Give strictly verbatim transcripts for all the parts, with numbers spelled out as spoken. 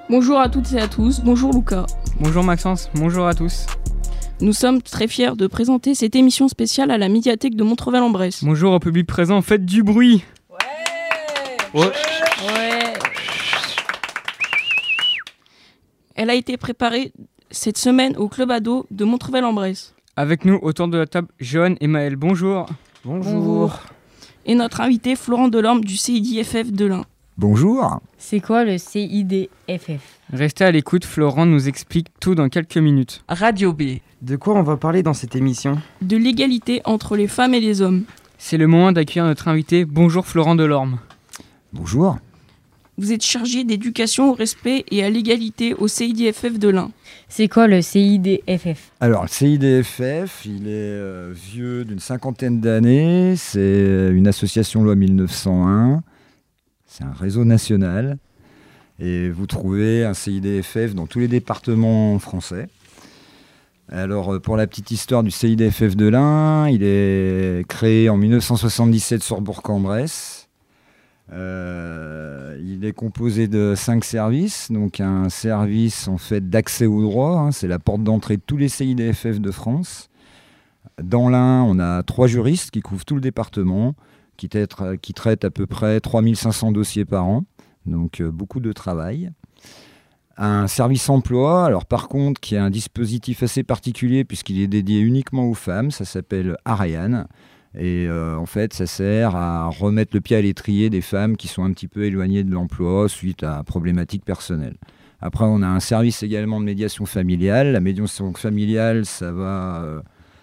Bonjour à toutes et à tous, bonjour Lucas. Bonjour Maxence, bonjour à tous. Nous sommes très fiers de présenter cette émission spéciale à la médiathèque de Montrevel-en-Bresse. Bonjour au public présent, faites du bruit. Ouais. Ouais. Ouais. Elle a été préparée cette semaine au Club Ado de Montrevel-en-Bresse. Avec nous, autour de la table, Johan et Maël, bonjour. Bonjour. Bonjour. Et notre invité, Florent Delorme du C I D F F de l'Ain. Bonjour. C'est quoi le C I D F F ? Restez à l'écoute, Florent nous explique tout dans quelques minutes. Radio B. De quoi on va parler dans cette émission ? De l'égalité entre les femmes et les hommes. C'est le moment d'accueillir notre invité. Bonjour Florent Delorme. Bonjour. Vous êtes chargé d'éducation au respect et à l'égalité au C I D F F de l'Ain. C'est quoi le C I D F F ? Alors, le C I D F F, il est euh, vieux d'une cinquantaine d'années. C'est une association loi mille neuf cent un. C'est un réseau national. Et vous trouvez un C I D F F dans tous les départements français. Alors, pour la petite histoire du C I D F F de l'Ain, il est créé en dix-neuf cent soixante-dix-sept sur Bourg-en-Bresse. Euh, il est composé de cinq services. Donc, un service en fait d'accès au droit. Hein, c'est la porte d'entrée de tous les C I D F F de France. Dans l'Ain, on a trois juristes qui couvrent tout le département, qui traitent, qui traitent à peu près trois mille cinq cents dossiers par an. Donc, euh, beaucoup de travail. Un service emploi, alors par contre, qui a un dispositif assez particulier puisqu'il est dédié uniquement aux femmes, ça s'appelle Ariane. Et euh, en fait, ça sert à remettre le pied à l'étrier des femmes qui sont un petit peu éloignées de l'emploi suite à problématiques personnelles. Après, on a un service également de médiation familiale. La médiation familiale, ça va euh,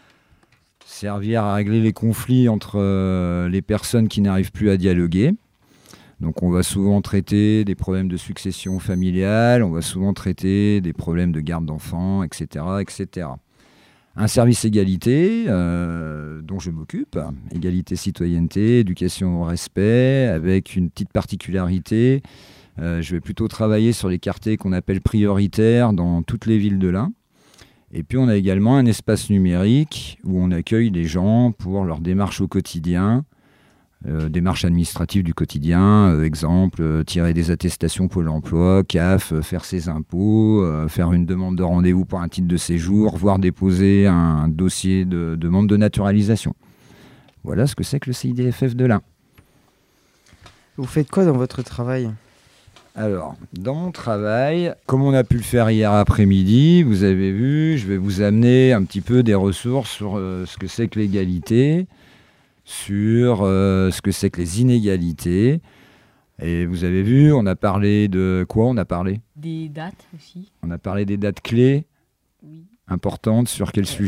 servir à régler les conflits entre euh, les personnes qui n'arrivent plus à dialoguer. Donc on va souvent traiter des problèmes de succession familiale, on va souvent traiter des problèmes de garde d'enfants, et cetera, et cetera. Un service égalité, euh, dont je m'occupe, égalité citoyenneté, éducation au respect, avec une petite particularité. Euh, je vais plutôt travailler sur les quartiers qu'on appelle prioritaires dans toutes les villes de l'Ain. Et puis on a également un espace numérique où on accueille les gens pour leurs démarches au quotidien. Euh, démarches administratives du quotidien, euh, exemple, euh, tirer des attestations Pôle emploi, C A F, euh, faire ses impôts, euh, faire une demande de rendez-vous pour un titre de séjour, voire déposer un dossier de demande de naturalisation. Voilà ce que c'est que le C I D F F de l'Ain. Vous faites quoi dans votre travail ? Alors, dans mon travail, comme on a pu le faire hier après-midi, vous avez vu, je vais vous amener un petit peu des ressources sur euh, ce que c'est que l'égalité, sur euh, ce que c'est que les inégalités. Et vous avez vu, on a parlé de quoi on a parlé ? Des dates aussi. On a parlé des dates clés Oui. importantes sur quel sujet ?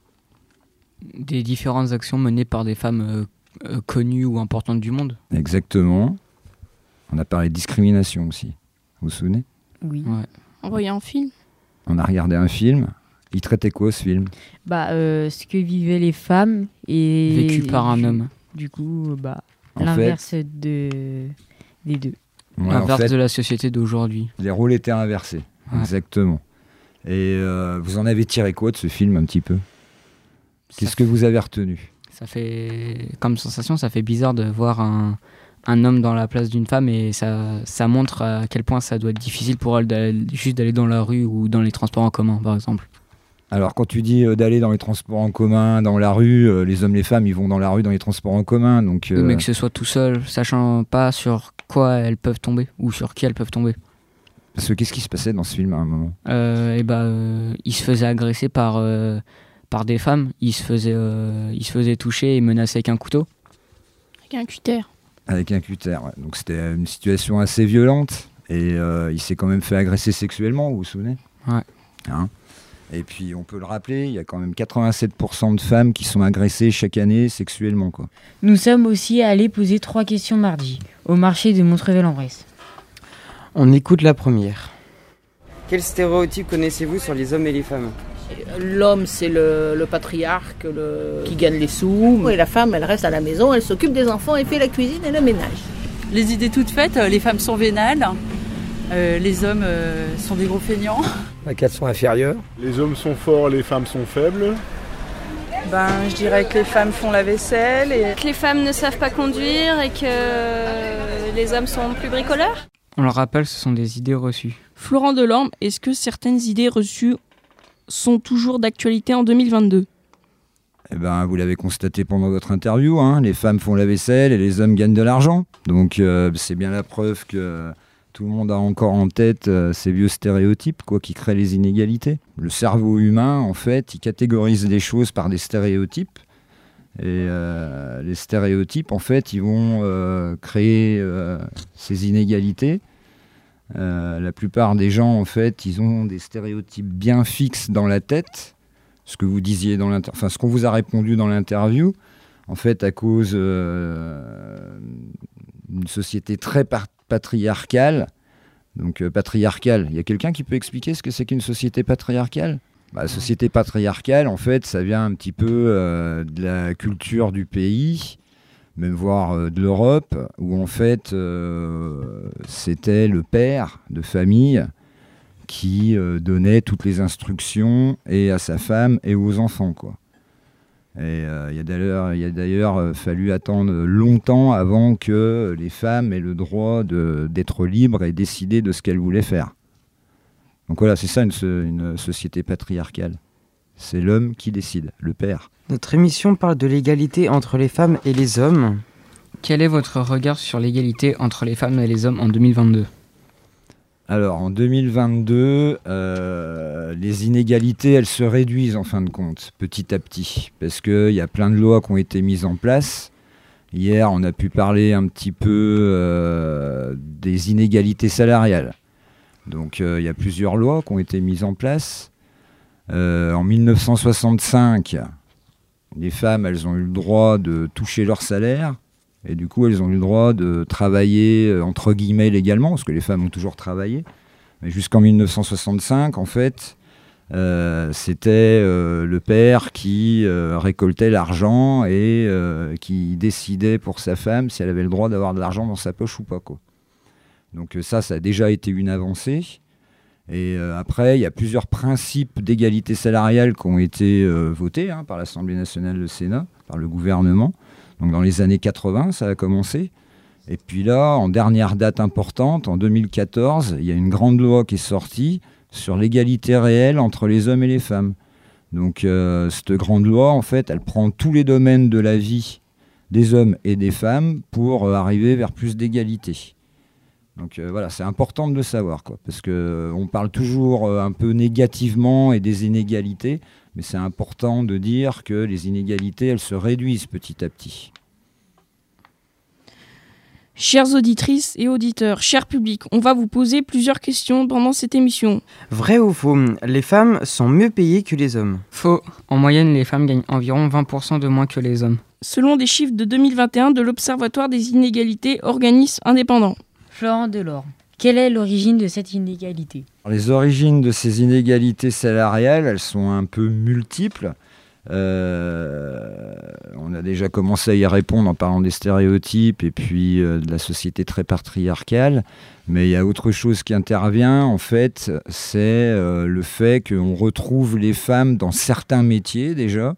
Des différentes actions menées par des femmes euh, euh, connues ou importantes du monde. Exactement. On a parlé de discrimination aussi. Vous vous souvenez ? Oui. Ouais. Envoyé un film. On a regardé un film. Il traitait quoi ce film ? Bah, euh, ce que vivaient les femmes et Vécu par un du, homme. Du coup, bah, En l'inverse de des deux. Ouais, L'inverse en fait, de la société d'aujourd'hui. les rôles étaient inversés. Ouais. Exactement. Et euh, vous en avez tiré quoi de ce film un petit peu ? Qu'est-ce Ça que vous avez retenu ? Ça fait, comme sensation, ça fait bizarre de voir un, un homme dans la place d'une femme et ça, ça montre à quel point ça doit être difficile pour elle d'aller, juste d'aller dans la rue ou dans les transports en commun, par exemple. Alors quand tu dis euh, d'aller dans les transports en commun, dans la rue, euh, les hommes, les femmes, ils vont dans la rue, dans les transports en commun. Donc, euh, Oui, mais que ce soit tout seul, sachant pas sur quoi elles peuvent tomber ou sur qui elles peuvent tomber. Parce que qu'est-ce qui se passait dans ce film à un moment ? Euh, et bah, euh, il se faisait agresser par, euh, par des femmes, il se faisait, euh, il se faisait toucher et menacer avec un couteau. Avec un cutter. Avec un cutter, ouais. Donc c'était une situation assez violente. Et euh, il s'est quand même fait agresser sexuellement, vous vous souvenez ? Ouais. Hein ? Et puis on peut le rappeler, il y a quand même quatre-vingt-sept pour cent de femmes qui sont agressées chaque année sexuellement, quoi. Nous sommes aussi allés poser trois questions mardi au marché de Montrevel-en-Bresse. On écoute la première. Quels stéréotypes connaissez-vous sur les hommes et les femmes ? L'homme, c'est le, le patriarche le, qui gagne les sous. Et la femme, elle reste à la maison, elle s'occupe des enfants, elle fait la cuisine et le ménage. Les idées toutes faites, les femmes sont vénales, euh, les hommes euh, sont des gros feignants. Qu'elles sont inférieures. Les hommes sont forts, les femmes sont faibles. Ben, je dirais que les femmes font la vaisselle. Et... Que les femmes ne savent pas conduire et que les hommes sont plus bricoleurs. On le rappelle, ce sont des idées reçues. Florent Delorme, est-ce que certaines idées reçues sont toujours d'actualité en deux mille vingt-deux ? Eh ben, vous l'avez constaté pendant votre interview, hein, les femmes font la vaisselle et les hommes gagnent de l'argent. Donc euh, c'est bien la preuve que tout le monde a encore en tête euh, ces vieux stéréotypes quoi, qui créent les inégalités. Le cerveau humain, en fait, il catégorise les choses par des stéréotypes. Et euh, les stéréotypes, en fait, ils vont euh, créer euh, ces inégalités. Euh, la plupart des gens, en fait, ils ont des stéréotypes bien fixes dans la tête. Ce que vous disiez dans l'inter... enfin, ce qu'on vous a répondu dans l'interview, en fait, à cause euh, d'une société très par- patriarcale. Donc, euh, patriarcale, il y a quelqu'un qui peut expliquer ce que c'est qu'une société patriarcale ? Bah, la société patriarcale, en fait, ça vient un petit peu euh, de la culture du pays, même voire euh, de l'Europe, où en fait, euh, c'était le père de famille qui euh, donnait toutes les instructions et à sa femme et aux enfants, quoi. Et euh, il y a d'ailleurs, il y a d'ailleurs euh, fallu attendre longtemps avant que les femmes aient le droit de, d'être libres et décider de ce qu'elles voulaient faire. Donc voilà, c'est ça une, une société patriarcale. C'est l'homme qui décide, le père. Notre émission parle de l'égalité entre les femmes et les hommes. Quel est votre regard sur l'égalité entre les femmes et les hommes en deux mille vingt-deux ? Alors, en deux mille vingt-deux, euh, les inégalités, elles se réduisent en fin de compte, petit à petit, parce qu'il y a plein de lois qui ont été mises en place. Hier, on a pu parler un petit peu euh, des inégalités salariales. Donc, euh, il y a plusieurs lois qui ont été mises en place. Euh, en dix-neuf cent soixante-cinq, les femmes, elles ont eu le droit de toucher leur salaire. Et du coup, elles ont eu le droit de travailler, euh, entre guillemets, légalement, parce que les femmes ont toujours travaillé. Mais jusqu'en dix-neuf cent soixante-cinq, en fait, euh, c'était euh, le père qui euh, récoltait l'argent et euh, qui décidait pour sa femme si elle avait le droit d'avoir de l'argent dans sa poche ou pas, quoi. Donc euh, ça, ça a déjà été une avancée. Et euh, après, il y a plusieurs principes d'égalité salariale qui ont été euh, votés hein, par l'Assemblée nationale, le Sénat, par le gouvernement. Donc dans les années quatre-vingts, ça a commencé. Et puis là, en dernière date importante, en deux mille quatorze, il y a une grande loi qui est sortie sur l'égalité réelle entre les hommes et les femmes. Donc euh, cette grande loi, en fait, elle prend tous les domaines de la vie des hommes et des femmes pour euh, arriver vers plus d'égalité. Donc euh, voilà, c'est important de le savoir, quoi, parce qu'on euh, parle toujours euh, un peu négativement et des inégalités, mais c'est important de dire que les inégalités, elles se réduisent petit à petit. Chères auditrices et auditeurs, cher public, on va vous poser plusieurs questions pendant cette émission. Vrai ou faux ? Les femmes sont mieux payées que les hommes. Faux. En moyenne, les femmes gagnent environ vingt pour cent de moins que les hommes. Selon des chiffres de deux mille vingt et un de l'Observatoire des inégalités, organisme indépendant. Florent Delorme, quelle est l'origine de cette inégalité ? Les origines de ces inégalités salariales, elles sont un peu multiples. Euh, on a déjà commencé à y répondre en parlant des stéréotypes et puis euh, de la société très patriarcale. Mais il y a autre chose qui intervient, en fait, c'est euh, le fait qu'on retrouve les femmes dans certains métiers déjà,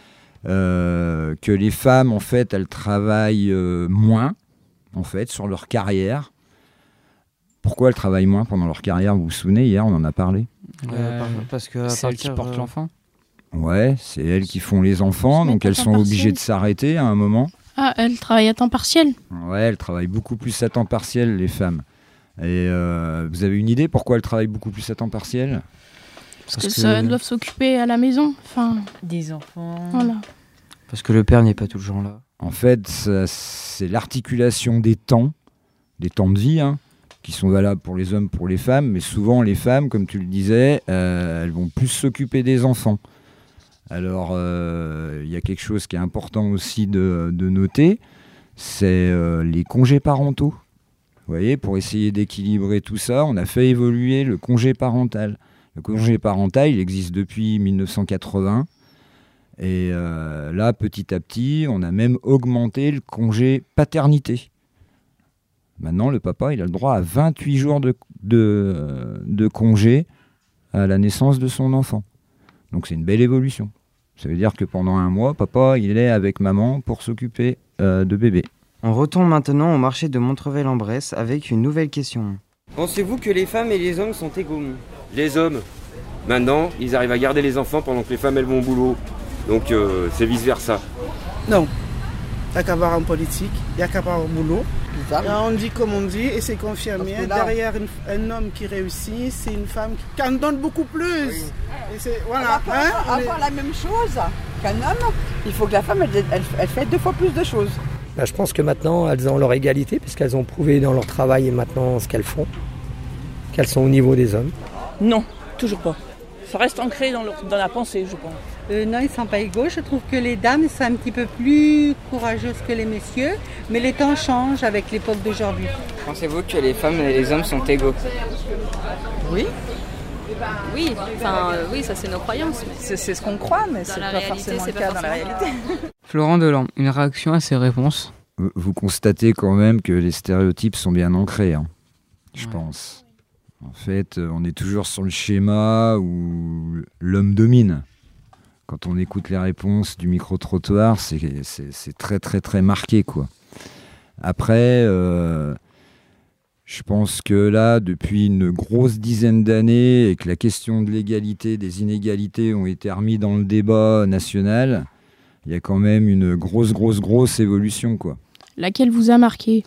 euh, que les femmes, en fait, elles travaillent euh, moins, en fait, sur leur carrière. Pourquoi elles travaillent moins pendant leur carrière ? Vous vous souvenez, hier, on en a parlé. Euh, parce que à c'est elles qui partir, portent euh, l'enfant. Ouais, c'est elles qui font les enfants, donc elles sont obligées de s'arrêter à un moment. Ah, elles travaillent à temps partiel ? Ouais, elles travaillent beaucoup plus à temps partiel, les femmes. Et euh, vous avez une idée pourquoi elles travaillent beaucoup plus à temps partiel ? Parce, Parce que, que ça, elles doivent s'occuper à la maison, enfin... Des enfants... Voilà. Parce que le père n'est pas toujours là. En fait, ça, c'est l'articulation des temps, des temps de vie, hein, qui sont valables pour les hommes, pour les femmes, mais souvent les femmes, comme tu le disais, euh, elles vont plus s'occuper des enfants. Alors, il euh, y a quelque chose qui est important aussi de, de noter, c'est euh, les congés parentaux. Vous voyez, pour essayer d'équilibrer tout ça, on a fait évoluer le congé parental. Le congé parental, il existe depuis dix-neuf cent quatre-vingts. Et euh, là, petit à petit, on a même augmenté le congé paternité. Maintenant, le papa, il a le droit à vingt-huit jours de, de, de congé à la naissance de son enfant. Donc c'est une belle évolution. Ça veut dire que pendant un mois, papa, il est avec maman pour s'occuper euh, de bébé. On retourne maintenant au marché de Montrevel-en-Bresse avec une nouvelle question. Pensez-vous que les femmes et les hommes sont égaux? Les hommes, maintenant, ils arrivent à garder les enfants pendant que les femmes, elles vont au boulot. Donc euh, c'est vice-versa. Non. Il n'y a qu'à voir en politique, il n'y a qu'à voir au boulot. Là, on dit comme on dit et c'est confirmé. Derrière une, un homme qui réussit, c'est une femme qui en donne beaucoup plus. Oui. Et c'est, voilà, on hein, va avoir la même chose qu'un homme. Il faut que la femme, elle, elle, elle fait deux fois plus de choses. Ben, je pense que maintenant, elles ont leur égalité puisqu'elles ont prouvé dans leur travail et maintenant ce qu'elles font, qu'elles sont au niveau des hommes. Non, toujours pas. Ça reste ancré dans, leur, dans la pensée, je pense. Euh, non, ils ne sont pas égaux. Je trouve que les dames sont un petit peu plus courageuses que les messieurs. Mais les temps changent avec l'époque d'aujourd'hui. Pensez-vous que les femmes et les hommes sont égaux? Oui. Oui, enfin euh, oui, ça c'est nos croyances. Mais... C'est, c'est ce qu'on croit, mais dans c'est la pas réalité, forcément c'est le pas cas dans la forcément réalité. Florent Delorme, une réaction à ces réponses? Vous constatez quand même que les stéréotypes sont bien ancrés, hein, je ouais. pense. En fait, on est toujours sur le schéma où l'homme domine. Quand on écoute les réponses du micro-trottoir, c'est, c'est, c'est très très très marqué, quoi. Après, euh, je pense que là, depuis une grosse dizaine d'années, et que la question de l'égalité, des inégalités ont été remis dans le débat national, il y a quand même une grosse grosse grosse évolution, quoi. Laquelle vous a marqué?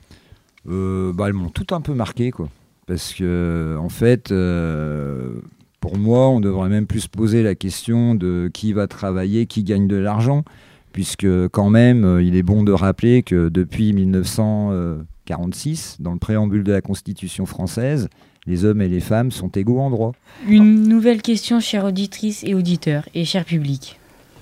euh, bah, Elles m'ont tout un peu marqué, quoi. Parce que, en fait, euh, pour moi, on devrait même plus se poser la question de qui va travailler, qui gagne de l'argent, puisque quand même, il est bon de rappeler que depuis dix-neuf cent quarante-six, dans le préambule de la Constitution française, les hommes et les femmes sont égaux en droit. Une nouvelle question, chères auditrices et auditeurs, et cher public.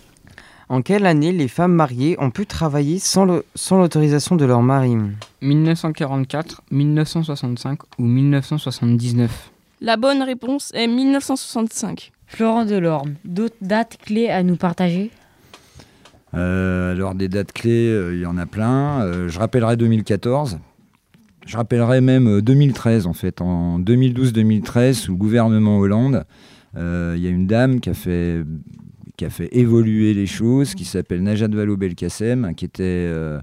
En quelle année les femmes mariées ont pu travailler sans, le, sans l'autorisation de leur mari? dix-neuf cent quarante-quatre, dix-neuf cent soixante-cinq ou dix-neuf cent soixante-dix-neuf? La bonne réponse est dix-neuf cent soixante-cinq. Florent Delorme, d'autres dates clés à nous partager? euh, Alors des dates clés, euh, il y en a plein. Euh, je rappellerai deux mille quatorze. Je rappellerai même deux mille treize en fait. En deux mille douze deux mille treize, sous le gouvernement Hollande, euh, il y a une dame qui a fait... qui a fait évoluer les choses, qui s'appelle Najat Vallaud-Belkacem, qui était, euh,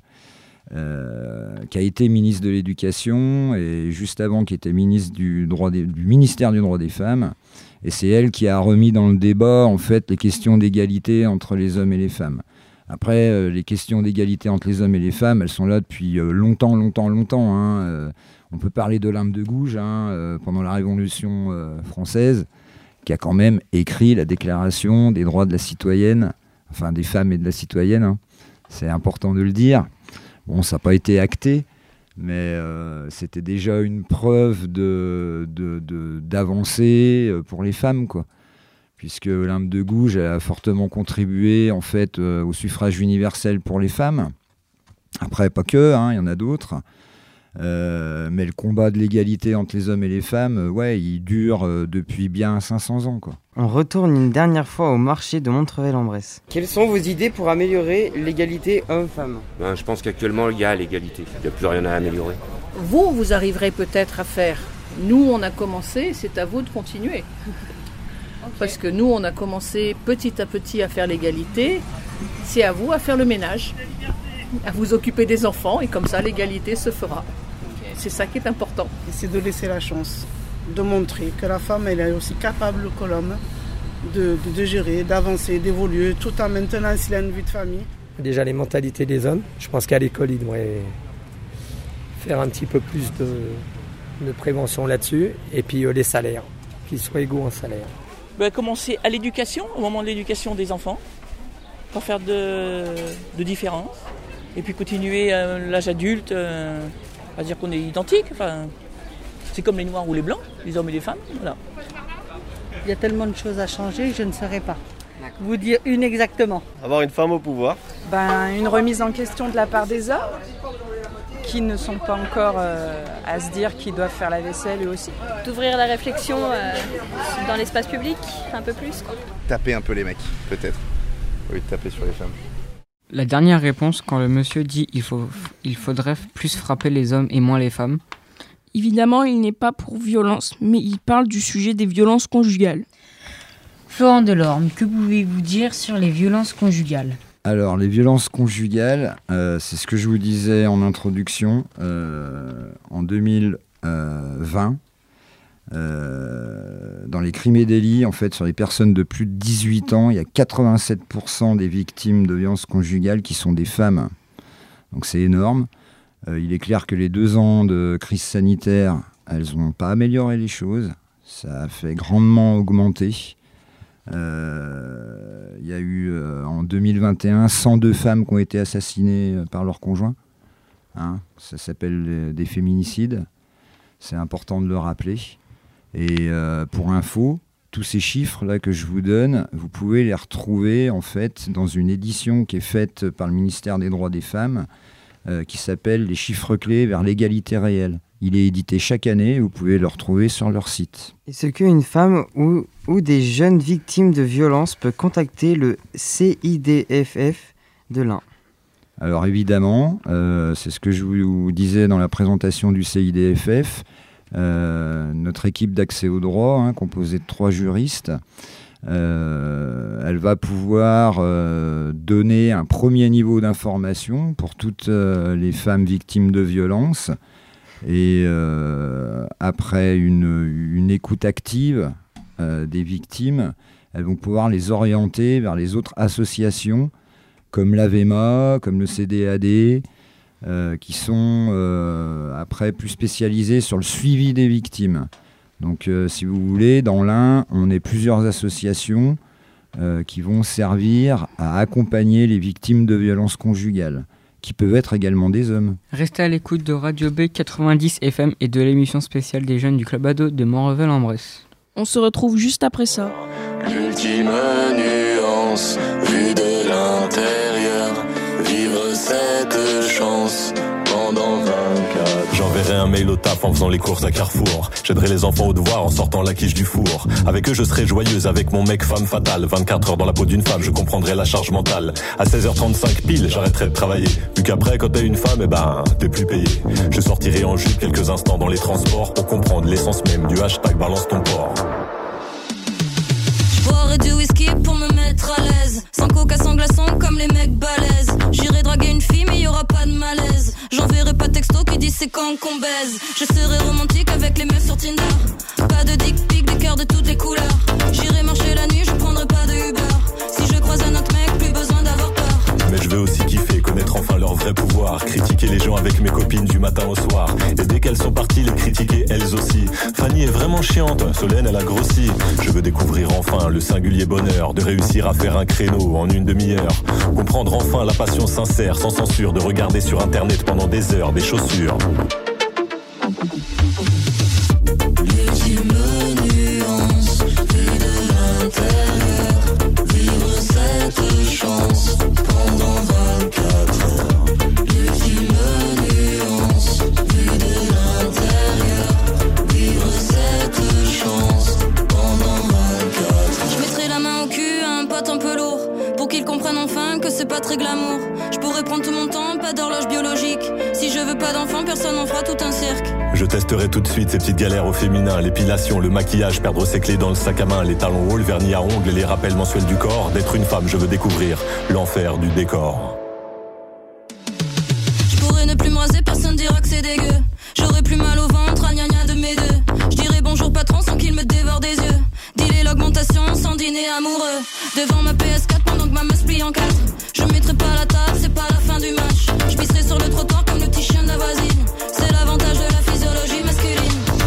euh, qui a été ministre de l'Éducation et juste avant qui était ministre du, droit des, du ministère du droit des femmes. Et c'est elle qui a remis dans le débat en fait les questions d'égalité entre les hommes et les femmes. Après, euh, les questions d'égalité entre les hommes et les femmes, elles sont là depuis euh, longtemps, longtemps, longtemps. Hein. Euh, on peut parler d'Olympe de Gouges hein, euh, pendant la Révolution euh, française, qui a quand même écrit la déclaration des droits de la citoyenne, enfin des femmes et de la citoyenne, hein. C'est important de le dire. Bon, ça n'a pas été acté, mais euh, c'était déjà une preuve de, de, de, d'avancée pour les femmes, quoi. Puisque Olympe de Gouges a fortement contribué en fait, euh, au suffrage universel pour les femmes. Après, pas que, hein, il y en a d'autres. Euh, mais le combat de l'égalité entre les hommes et les femmes, euh, ouais, il dure euh, depuis bien cinq cents ans, quoi. On retourne une dernière fois au marché de Montrevel-en-Bresse. Quelles sont vos idées pour améliorer l'égalité homme-femme? Ben, je pense qu'actuellement, il y a l'égalité. Il n'y a plus rien à améliorer. Vous, vous arriverez peut-être à faire. Nous, on a commencé, c'est à vous de continuer. Okay. Parce que nous, on a commencé petit à petit à faire l'égalité. C'est à vous à faire le ménage, à vous occuper des enfants, et comme ça, l'égalité se fera. C'est ça qui est important. Et c'est de laisser la chance, de montrer que la femme elle est aussi capable que l'homme de, de, de gérer, d'avancer, d'évoluer, tout en maintenant s'il a une vie de famille. Déjà les mentalités des hommes, je pense qu'à l'école ils devraient faire un petit peu plus de, de prévention là-dessus, et puis euh, les salaires, qu'ils soient égaux en salaire. Ben, commencer à l'éducation, au moment de l'éducation des enfants, pas faire de, de différence, et puis continuer à l'âge adulte. Euh, à dire qu'on est identiques, enfin, c'est comme les noirs ou les blancs, les hommes et les femmes, voilà. Il y a tellement de choses à changer, je ne saurais pas vous dire une exactement. Avoir une femme au pouvoir. Ben, une remise en question de la part des hommes, qui ne sont pas encore euh, à se dire qu'ils doivent faire la vaisselle eux aussi. D'ouvrir la réflexion euh, dans l'espace public, un peu plus, quoi. Taper un peu les mecs, peut-être. Oui, taper sur les femmes. La dernière réponse, quand le monsieur dit il faut, il faudrait plus frapper les hommes et moins les femmes. Évidemment, il n'est pas pour violence, mais il parle du sujet des violences conjugales. Florent Delorme, que pouvez-vous dire sur les violences conjugales? Alors, les violences conjugales, euh, c'est ce que je vous disais en introduction. Euh, en deux mille euh, vingt. Euh, dans les crimes et délits, en fait, sur les personnes de plus de dix-huit ans, il y a quatre-vingt-sept pour cent des victimes de violences conjugales qui sont des femmes. Donc c'est énorme. Euh, il est clair que les deux ans de crise sanitaire, elles n'ont pas amélioré les choses. Ça a fait grandement augmenter. Euh, il y a eu euh, en deux mille vingt et un cent deux femmes qui ont été assassinées euh, par leur conjoint. Hein, ça s'appelle euh, des féminicides. C'est important de le rappeler. Et euh, pour info, tous ces chiffres-là que je vous donne, vous pouvez les retrouver en fait dans une édition qui est faite par le ministère des Droits des Femmes, euh, qui s'appelle « Les chiffres clés vers l'égalité réelle ». Il est édité chaque année, vous pouvez le retrouver sur leur site. Est-ce qu'une femme ou, ou des jeunes victimes de violences peut contacter le C I D F F de l'Ain ? Alors évidemment, euh, c'est ce que je vous disais dans la présentation du C I D F F, euh, notre équipe d'accès au droit, hein, composée de trois juristes, euh, elle va pouvoir euh, donner un premier niveau d'information pour toutes euh, les femmes victimes de violences. Et euh, après une, une écoute active euh, des victimes, elles vont pouvoir les orienter vers les autres associations comme l'AVEMA, comme le C D A D, euh, qui sont euh, après plus spécialisées sur le suivi des victimes. Donc euh, si vous voulez, dans l'Ain, on est plusieurs associations euh, qui vont servir à accompagner les victimes de violences conjugales, qui peuvent être également des hommes. Restez à l'écoute de Radio B quatre-vingt-dix F M et de l'émission spéciale des jeunes du Club Ado de Montrevel-en-Bresse. On se retrouve juste après ça. L'ultime nuance, vue de l'intérieur, vivre cette chance pendant vingt-quatre. J'enverrai un mail au taf en faisant les courses à Carrefour. J'aiderai les enfants au devoir en sortant la quiche du four. Avec eux je serai joyeuse, avec mon mec femme fatale. vingt-quatre heures dans la peau d'une femme, je comprendrai la charge mentale. À seize heures trente-cinq pile, j'arrêterai de travailler. Vu qu'après quand t'es une femme, eh ben t'es plus payé. Je sortirai en jupe quelques instants dans les transports pour comprendre l'essence même du hashtag balance ton port. Boire du whisky pour me mettre à l'aise. Sans coca, sans glaçon comme les mecs balèzes. J'irai draguer une fille mais y aura pas de malaise. J'enverrai pas texto qui dit c'est quand qu'on baise. Je serai romantique avec les meufs sur Tinder. Pas de dick pic, des cœurs de toutes les couleurs. J'irai marcher la nuit, je prendrai pas de Uber. Si je croise un autre mec, plus besoin d'avoir peur. Mais je veux aussi kiffer, connaître enfin leur vrai pouvoir. Critiquer les gens avec mes copines du matin au soir. Et dès qu'elles sont parties, les critiquer elles aussi. Fanny est vraiment chiante, Solène elle a grossi. Je veux découvrir enfin le singulier bonheur de réussir à faire un créneau en une demi-heure. Comprendre enfin la passion sincère, sans censure, de regarder sur internet pendant des heures des chaussures. L'ultime nuance, vue de l'intérieur, vivre cette chance pendant vingt-quatre heures. L'ultime nuance, vue de l'intérieur, vivre cette chance pendant vingt-quatre heures. Je mettrai la main au cul à un pote un peu lourd pour qu'il comprenne enfin que c'est pas très glamour. Je pourrais prendre tout mon temps, pas d'horloge biologique. Si je veux pas d'enfant, personne n'en fera tout un cirque. Je testerai tout de suite ces petites galères au féminin. L'épilation, le maquillage, perdre ses clés dans le sac à main. Les talons hauts, le vernis à ongles et les rappels mensuels du corps. D'être une femme, je veux découvrir l'enfer du décor. Je pourrais ne plus me raser, personne dira que c'est dégueu. J'aurais plus mal au ventre, à gna gna de mes deux. Je dirais bonjour patron sans qu'il me dévore des yeux. Dealer l'augmentation sans dîner amoureux. Devant ma P S quatre pendant que ma meuf plie en quatre. Je mettrai pas la table, c'est pas la fin du match. Je pisserai sur le trottoir comme le petit chien de la voisine. C'est l'avantage de la physiologie masculine.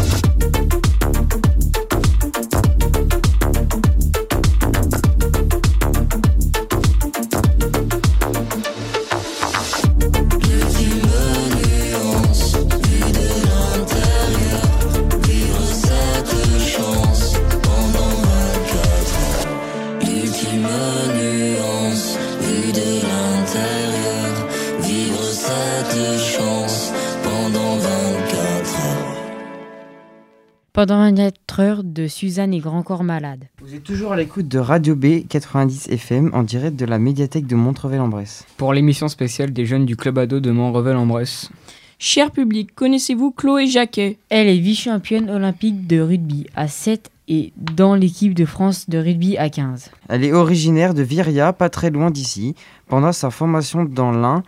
Pendant vingt-quatre heures de Suzanne et Grand Corps Malade. Vous êtes toujours à l'écoute de Radio B quatre-vingt-dix F M en direct de la médiathèque de Montrevel-en-Bresse. Pour l'émission spéciale des jeunes du Club Ado de Montrevel-en-Bresse. Cher public, connaissez-vous Chloé Jacquet ? Elle est vice-championne olympique de rugby à sept et dans l'équipe de France de rugby à quinze. Elle est originaire de Viria, pas très loin d'ici. Pendant sa formation dans l'Ain,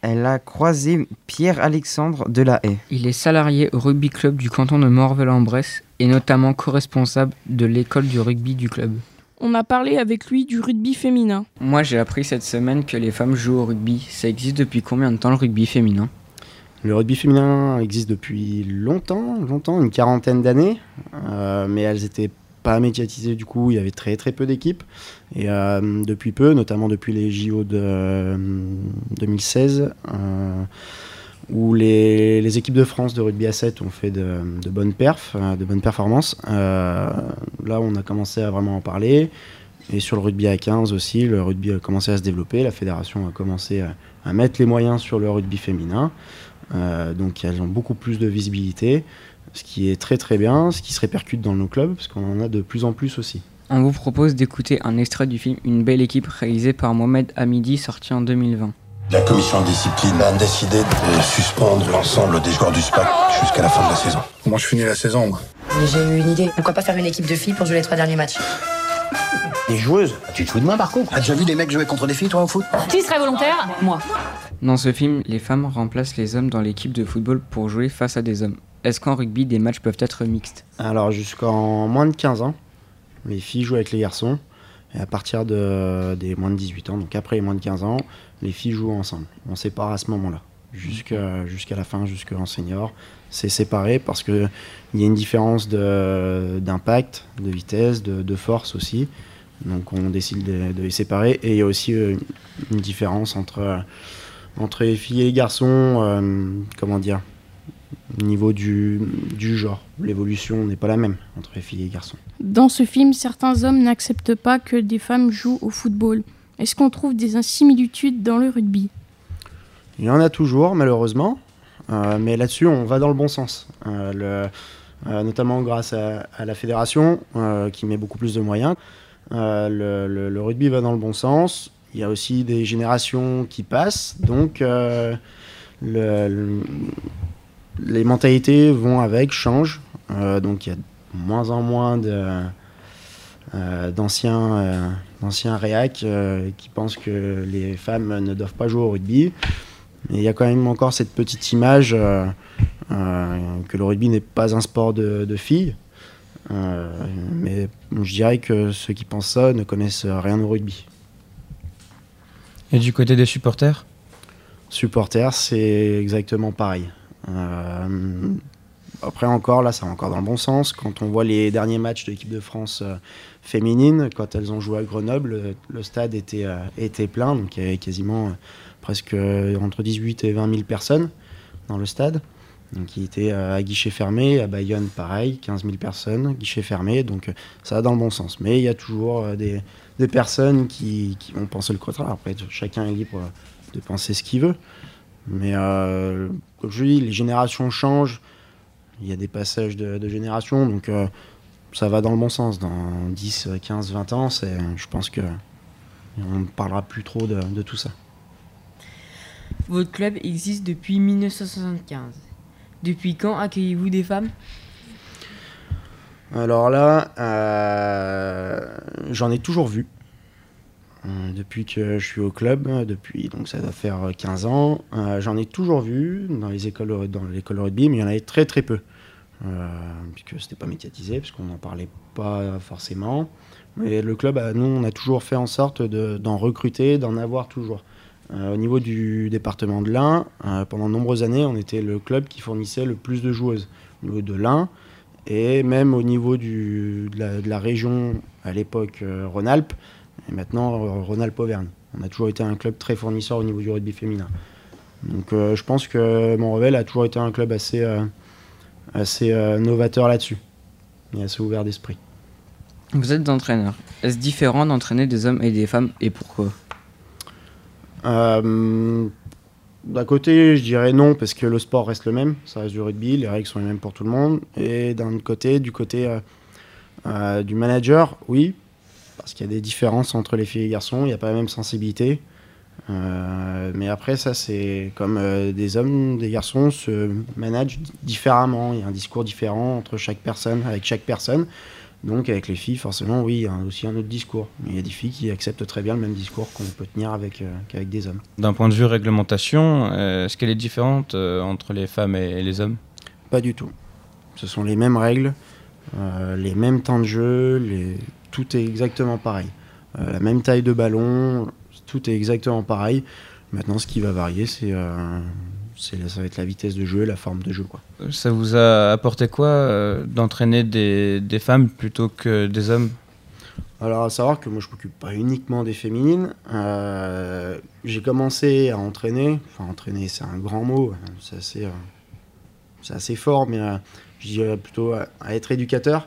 elle a croisé Pierre-Alexandre Delahaye. Il est salarié au rugby club du canton de Morvel-en-Bresse et notamment co-responsable de l'école du rugby du club. On a parlé avec lui du rugby féminin. Moi, j'ai appris cette semaine que les femmes jouent au rugby. Ça existe depuis combien de temps, le rugby féminin ? Le rugby féminin existe depuis longtemps, longtemps, une quarantaine d'années, euh, mais elles étaient pas médiatisées du coup, il y avait très très peu d'équipes. Et euh, depuis peu, notamment depuis les J O de euh, deux mille seize, euh, où les, les équipes de France de rugby à sept ont fait de, de bonnes perfs, de bonnes performances. Euh, là, on a commencé à vraiment en parler. Et sur le rugby à quinze aussi, le rugby a commencé à se développer. La fédération a commencé à, à mettre les moyens sur le rugby féminin. Euh, donc elles ont beaucoup plus de visibilité, ce qui est très très bien, ce qui se répercute dans nos clubs, parce qu'on en a de plus en plus aussi. On vous propose d'écouter un extrait du film Une belle équipe réalisé par Mohamed Hamidi, sorti en deux mille vingt. La commission de discipline a décidé de suspendre l'ensemble des joueurs du SPAC jusqu'à la fin de la saison. Moi, je finis la saison, moi. Mais j'ai eu une idée. Pourquoi pas faire une équipe de filles pour jouer les trois derniers matchs? Les joueuses, tu te fous de moi par contre. T'as déjà vu des mecs jouer contre des filles, toi, au foot? Qui serait volontaire? Moi. Dans ce film, les femmes remplacent les hommes dans l'équipe de football pour jouer face à des hommes. Est-ce qu'en rugby, des matchs peuvent être mixtes? Alors, jusqu'en moins de quinze ans, les filles jouent avec les garçons. Et à partir de, des moins de dix-huit ans, donc après les moins de quinze ans, les filles jouent ensemble. On sépare à ce moment-là, jusqu'à, jusqu'à la fin, jusqu'en senior. C'est séparé parce qu'il y a une différence de, d'impact, de vitesse, de, de force aussi. Donc on décide de, de les séparer. Et il y a aussi une, une différence entre, entre les filles et les garçons, euh, comment dire, au niveau du, du genre. L'évolution n'est pas la même entre les filles et les garçons. Dans ce film, certains hommes n'acceptent pas que des femmes jouent au football. Est-ce qu'on trouve des insimilitudes dans le rugby? Il y en a toujours, malheureusement. Euh, mais là-dessus, on va dans le bon sens. Euh, le, euh, notamment grâce à, à la fédération, euh, qui met beaucoup plus de moyens. Euh, le, le, le rugby va dans le bon sens. Il y a aussi des générations qui passent. Donc, euh, le, le, les mentalités vont avec, changent. Euh, donc, il y a de moins en moins de, euh, d'anciens, euh, d'anciens réacs euh, qui pensent que les femmes ne doivent pas jouer au rugby. Mais il y a quand même encore cette petite image euh, euh, que le rugby n'est pas un sport de, de filles. Euh, mais je dirais que ceux qui pensent ça ne connaissent rien au rugby. Et du côté des supporters ? Supporters, c'est exactement pareil. Euh, après encore, là, ça va encore dans le bon sens. Quand on voit les derniers matchs de l'équipe de France euh, féminine, quand elles ont joué à Grenoble, le, le stade était, euh, était plein, donc il y avait quasiment euh, presque euh, entre dix-huit et vingt mille personnes dans le stade. Donc il était euh, à guichet fermé, à Bayonne pareil, quinze mille personnes, guichet fermé, donc euh, ça va dans le bon sens. Mais il y a toujours euh, des, des personnes qui, qui vont penser le contraire. Après, chacun est libre de penser ce qu'il veut. Mais euh, comme je dis, les générations changent. Il y a des passages de, de génération, donc euh, ça va dans le bon sens. Dans dix, quinze, vingt ans, c'est, je pense qu'on ne parlera plus trop de, de tout ça. Votre club existe depuis mille neuf cent soixante-quinze. Depuis quand accueillez-vous des femmes? Alors là, euh, j'en ai toujours vu. Euh, depuis que je suis au club, depuis, donc ça doit faire quinze ans, euh, j'en ai toujours vu dans les écoles, dans l'école rugby, mais il y en avait très très peu, euh, puisque c'était pas médiatisé, parce qu'on n'en parlait pas forcément. Mais le club, nous, on a toujours fait en sorte de, d'en recruter, d'en avoir toujours. Euh, au niveau du département de l'Ain, euh, pendant de nombreuses années, on était le club qui fournissait le plus de joueuses. Au niveau de l'Ain, et même au niveau du, de, la, de la région, à l'époque euh, Rhône-Alpes, et maintenant Rhône-Alpes-Auvergne. On a toujours été un club très fournisseur au niveau du rugby féminin. Donc euh, je pense que Montrevel a toujours été un club assez, euh, assez euh, novateur là-dessus, et assez ouvert d'esprit. Vous êtes entraîneur. Est-ce différent d'entraîner des hommes et des femmes, et pourquoi ? Euh, d'un côté, je dirais non, parce que le sport reste le même, ça reste du rugby, les règles sont les mêmes pour tout le monde. Et d'un autre côté, du côté euh, euh, du manager, oui, parce qu'il y a des différences entre les filles et les garçons, il n'y a pas la même sensibilité. Euh, mais après, ça, c'est comme euh, des hommes, des garçons se managent différemment. Il y a un discours différent entre chaque personne, avec chaque personne. Donc avec les filles, forcément, oui, il y a aussi un autre discours. Mais il y a des filles qui acceptent très bien le même discours qu'on peut tenir avec, euh, qu'avec des hommes. D'un point de vue réglementation, euh, est-ce qu'elle est différente euh, entre les femmes et, et les hommes? Pas du tout. Ce sont les mêmes règles, euh, les mêmes temps de jeu, les... tout est exactement pareil. Euh, la même taille de ballon, tout est exactement pareil. Maintenant, ce qui va varier, c'est, euh, c'est ça va être la vitesse de jeu et la forme de jeu, quoi. Ça vous a apporté quoi euh, d'entraîner des, des femmes plutôt que des hommes? Alors, à savoir que moi, je ne m'occupe pas uniquement des féminines. Euh, j'ai commencé à entraîner. Enfin, entraîner, c'est un grand mot. C'est assez, euh, c'est assez fort, mais euh, je dirais plutôt à, à être éducateur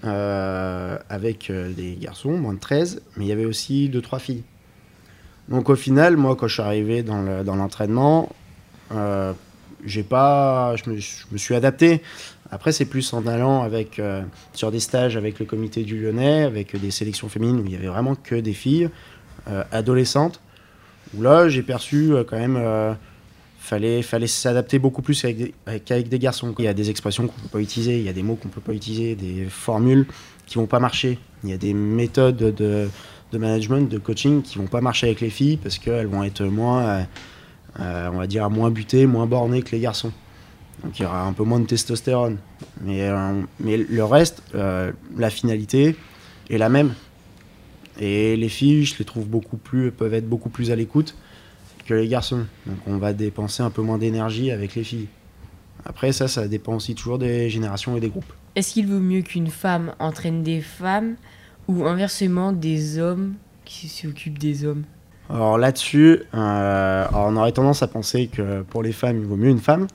euh, avec euh, des garçons, moins de treize, mais il y avait aussi deux trois filles. Donc, au final, moi, quand je suis arrivé dans, le, dans l'entraînement, euh, j'ai pas, je me, je me suis adapté. Après, c'est plus en allant avec, euh, sur des stages avec le comité du Lyonnais, avec des sélections féminines où il y avait vraiment que des filles euh, adolescentes. Où là, j'ai perçu euh, quand même, euh, fallait, fallait s'adapter beaucoup plus avec des, avec, avec des garçons. Il y a des expressions qu'on peut pas utiliser, il y a des mots qu'on peut pas utiliser, des formules qui vont pas marcher. Il y a des méthodes de, de management, de coaching qui vont pas marcher avec les filles parce qu'elles vont être moins, euh, euh, on va dire, moins butées, moins bornées que les garçons. Donc il y aura un peu moins de testostérone. Mais, euh, mais le reste, euh, la finalité est la même. Et les filles, je les trouve beaucoup plus, peuvent être beaucoup plus à l'écoute que les garçons. Donc on va dépenser un peu moins d'énergie avec les filles. Après ça, ça dépend aussi toujours des générations et des groupes. Est-ce qu'il vaut mieux qu'une femme entraîne des femmes ou inversement des hommes qui s'occupent des hommes? Alors là-dessus, euh, alors on aurait tendance à penser que pour les femmes, il vaut mieux une femme.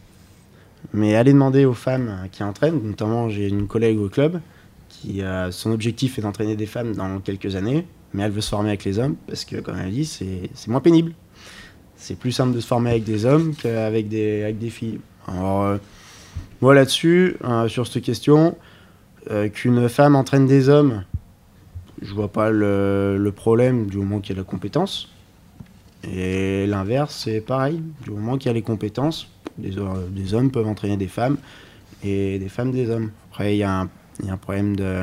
Mais allez demander aux femmes qui entraînent, notamment j'ai une collègue au club qui euh, son objectif est d'entraîner des femmes dans quelques années, mais elle veut se former avec les hommes parce que, comme elle dit, c'est, c'est moins pénible. C'est plus simple de se former avec des hommes qu'avec des, avec des filles. Alors, euh, moi là-dessus, euh, sur cette question, euh, qu'une femme entraîne des hommes, je vois pas le, le problème du moment qu'il y a la compétence. Et l'inverse, c'est pareil, du moment qu'il y a les compétences. Des, des hommes peuvent entraîner des femmes et des femmes des hommes. Après, il y, y a un problème de,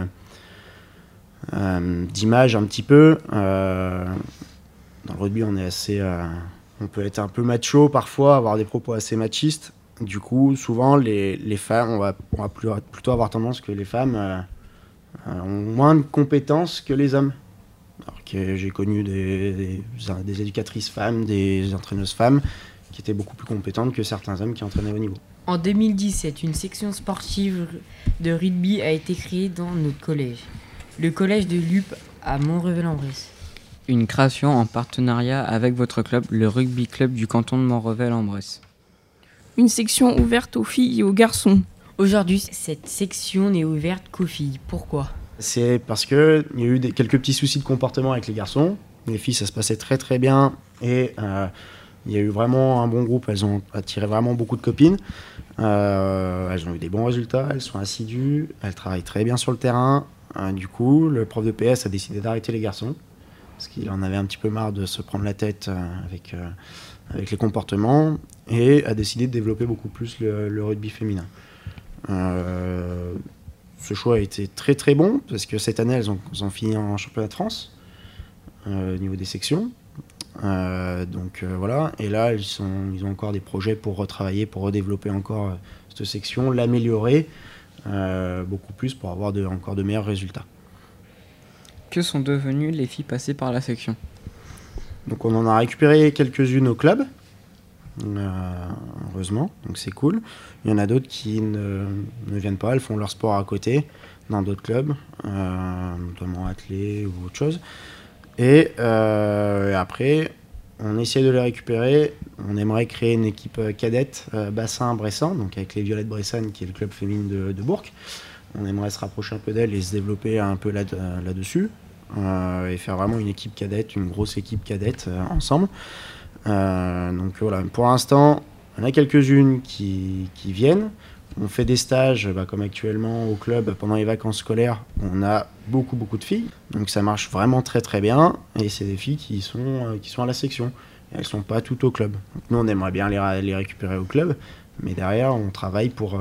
euh, d'image un petit peu. Euh, dans le rugby, on est assez, euh, on peut être un peu macho parfois, avoir des propos assez machistes. Du coup, souvent, les, les femmes, on va, on va plutôt avoir tendance que les femmes euh, ont moins de compétences que les hommes. Alors que j'ai connu des, des, des éducatrices femmes, des entraîneuses femmes qui étaient beaucoup plus compétentes que certains hommes qui entraînaient au niveau. En deux mille dix-sept, une section sportive de rugby a été créée dans notre collège, le collège de Lup à Montrevel-en-Bresse. Une création en partenariat avec votre club, le rugby club du canton de Montrevel-en-Bresse. Une section ouverte aux filles et aux garçons. Aujourd'hui, cette section n'est ouverte qu'aux filles. Pourquoi ? C'est parce qu'il y a eu des, quelques petits soucis de comportement avec les garçons. Les filles, ça se passait très très bien et euh, il y a eu vraiment un bon groupe, elles ont attiré vraiment beaucoup de copines. Euh, elles ont eu des bons résultats, elles sont assidues, elles travaillent très bien sur le terrain. Euh, du coup, le prof de P S a décidé d'arrêter les garçons, parce qu'il en avait un petit peu marre de se prendre la tête euh, avec, euh, avec les comportements, et a décidé de développer beaucoup plus le, le rugby féminin. Euh, ce choix a été très très bon, parce que cette année, elles ont, elles ont fini en championnat de France, euh, au niveau des sections. Euh, donc euh, voilà, et là ils, sont, ils ont encore des projets pour retravailler, pour redévelopper encore euh, cette section, l'améliorer euh, beaucoup plus pour avoir de, encore de meilleurs résultats. Que sont devenues les filles passées par la section ? Donc on en a récupéré quelques-unes au club, euh, heureusement, donc c'est cool. Il y en a d'autres qui ne, ne viennent pas, elles font leur sport à côté, dans d'autres clubs, euh, notamment athlé ou autre chose. Et euh, après, on essaie de les récupérer. On aimerait créer une équipe cadette euh, bassin-bressan, donc avec les Violettes Bressannes, qui est le club féminin de, de Bourg. On aimerait se rapprocher un peu d'elles et se développer un peu là, là-dessus. Euh, et faire vraiment une équipe cadette, une grosse équipe cadette euh, ensemble. Euh, donc voilà, pour l'instant, on a quelques-unes qui, qui viennent. On fait des stages, bah, comme actuellement au club, pendant les vacances scolaires, on a beaucoup beaucoup de filles. Donc ça marche vraiment très très bien. Et c'est des filles qui sont, euh, qui sont à la section. Et elles ne sont pas toutes au club. Donc nous, on aimerait bien les, les récupérer au club. Mais derrière, on travaille pour, euh,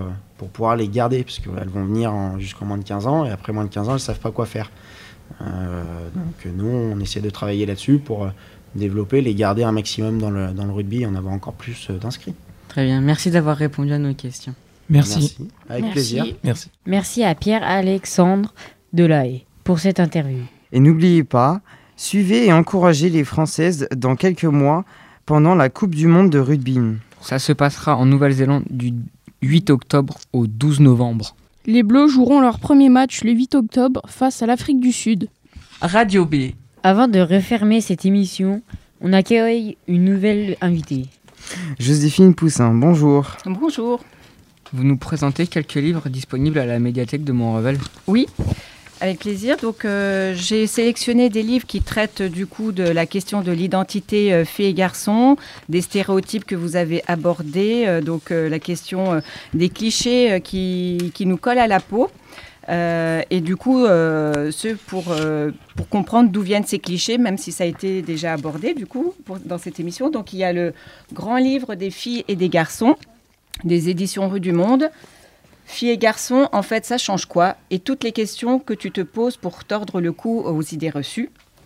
pour pouvoir les garder, parce qu'elles vont venir en, jusqu'en moins de quinze ans, et après moins de quinze ans, elles ne savent pas quoi faire. Euh, donc nous, on essaie de travailler là-dessus pour développer, les garder un maximum dans le, dans le rugby et en avoir encore plus d'inscrits. Très bien, merci d'avoir répondu à nos questions. Merci. Merci. Avec Merci. plaisir. Merci. Merci à Pierre-Alexandre Delahaye pour cette interview. Et n'oubliez pas, suivez et encouragez les Françaises dans quelques mois pendant la Coupe du Monde de rugby. Ça se passera en Nouvelle-Zélande du huit octobre au douze novembre. Les Bleus joueront leur premier match le huit octobre face à l'Afrique du Sud. Radio B. Avant de refermer cette émission, on accueille une nouvelle invitée. Joséphine Poussin, bonjour. Bonjour. Vous nous présentez quelques livres disponibles à la médiathèque de Montrevel. Oui, avec plaisir. Donc, euh, j'ai sélectionné des livres qui traitent du coup de la question de l'identité euh, filles et garçons, des stéréotypes que vous avez abordés, euh, donc euh, la question euh, des clichés euh, qui, qui nous collent à la peau. Euh, et du coup, euh, ce pour, euh, pour comprendre d'où viennent ces clichés, même si ça a été déjà abordé du coup pour, dans cette émission. Donc, il y a le grand livre des filles et des garçons, des éditions Rue du Monde. Filles et garçons, en fait, ça change quoi? Et toutes les questions que tu te poses pour tordre le cou aux idées reçues.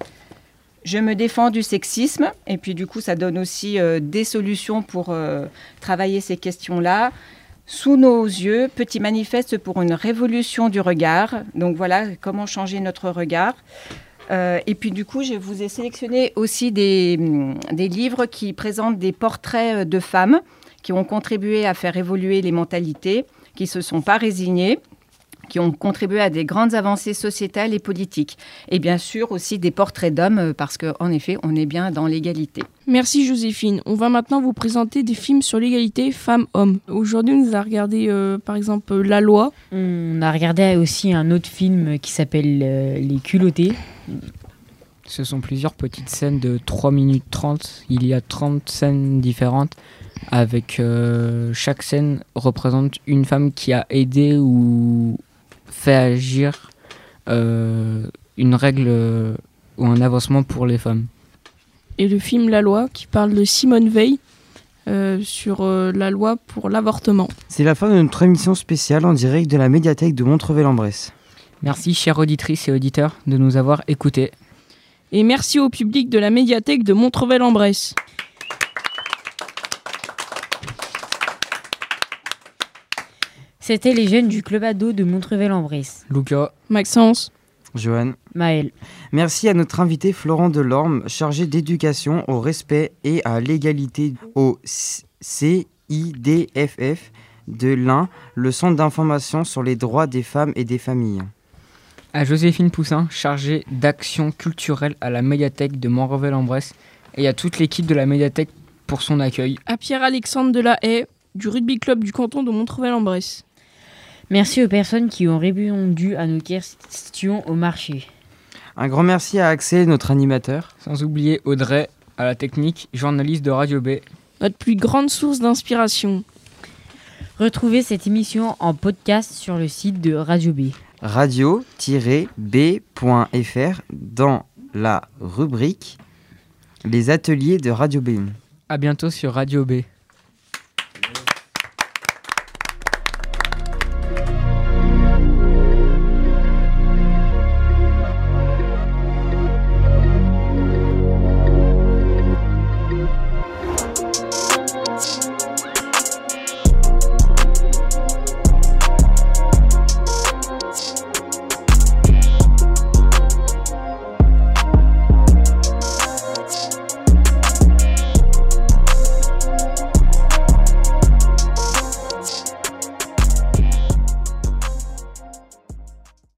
Je me défends du sexisme, et puis du coup, ça donne aussi euh, des solutions pour euh, travailler ces questions-là. Sous nos yeux, petit manifeste pour une révolution du regard. Donc voilà, comment changer notre regard. Euh, et puis du coup, je vous ai sélectionné aussi des, des livres qui présentent des portraits de femmes qui ont contribué à faire évoluer les mentalités, qui ne se sont pas résignées, qui ont contribué à des grandes avancées sociétales et politiques. Et bien sûr aussi des portraits d'hommes, parce qu'en effet, on est bien dans l'égalité. Merci Joséphine. On va maintenant vous présenter des films sur l'égalité femmes-hommes. Aujourd'hui, on nous a regardé euh, par exemple La Loi. On a regardé aussi un autre film qui s'appelle euh, Les Culottés. Ce sont plusieurs petites scènes de trois minutes trente. Il y a trente scènes différentes. Avec euh, chaque scène représente une femme qui a aidé ou fait agir euh, une règle euh, ou un avancement pour les femmes. Et le film La Loi qui parle de Simone Veil euh, sur euh, la loi pour l'avortement. C'est la fin de notre émission spéciale en direct de la médiathèque de Montrevel-en-Bresse. Merci chères auditrices et auditeurs de nous avoir écoutés. Et merci au public de la médiathèque de Montrevel-en-Bresse. C'était les jeunes du club ado de Montrevel-en-Bresse. Luca, Maxence, Johan, Maël. Merci à notre invité Florent Delorme, chargé d'éducation au respect et à l'égalité au C I D F F de l'Ain, le centre d'information sur les droits des femmes et des familles. À Joséphine Poussin, chargée d'action culturelle à la médiathèque de Montrevel-en-Bresse, et à toute l'équipe de la médiathèque pour son accueil. À Pierre-Alexandre Delahaye, du rugby club du canton de Montrevel-en-Bresse. Merci aux personnes qui ont répondu à nos questions au marché. Un grand merci à Axel, notre animateur. Sans oublier Audrey, à la technique, journaliste de Radio B. Notre plus grande source d'inspiration. Retrouvez cette émission en podcast sur le site de Radio B. radio tiret b point f r dans la rubrique Les ateliers de Radio B. À bientôt sur Radio B.